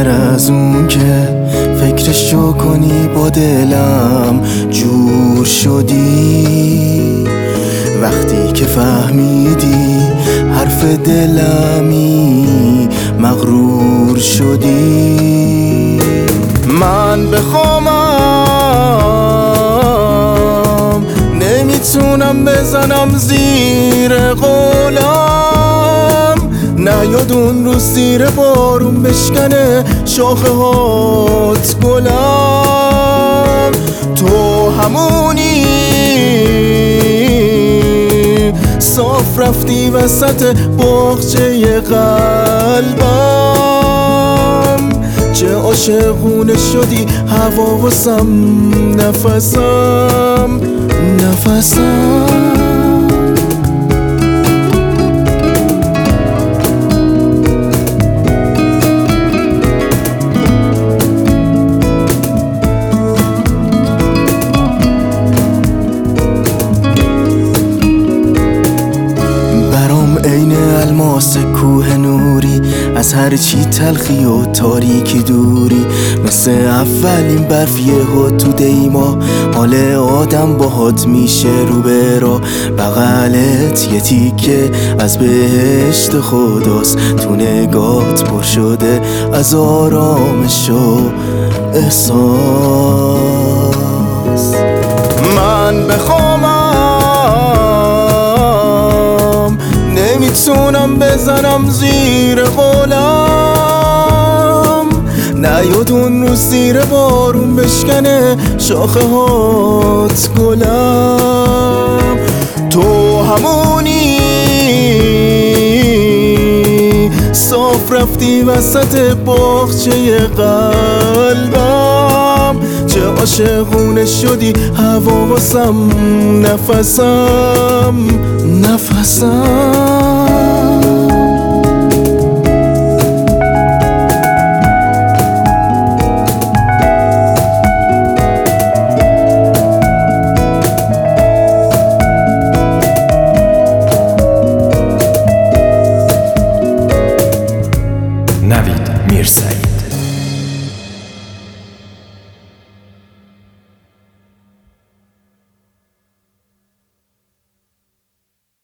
بهتر از اون که فکرشو کنی با دلم جور شدی. وقتی که فهمیدی حرف دلمی مغرور شدی. من بخوامم نمیتونم بزنم زیر قولم، نیاد اون روز زیر بارون بشکنه شاخه هات گلم. تو همونی صاف رفتی وسط باغچه قلبم، چه عاشقونه شدی هوا واسم نفسم. عین الماس کوه نوری، از هر چی تلخی و تاریکی دوری. مثل اولین برف یهو تو دیما حال آدم باهات میشه رو به راه. بغلت یه تیکه از بهشت خداست، تو نگات پر شده از آرامش و احساس. من بخوامم نمیتونم بزنم زیر قولم، نیاد اون روز زیر بارون بشکنه شاخه هات گلم. تو همونی صاف رفتی وسط باغچه قلبم، چه عاشقونه شدی هوا واسم نفسم.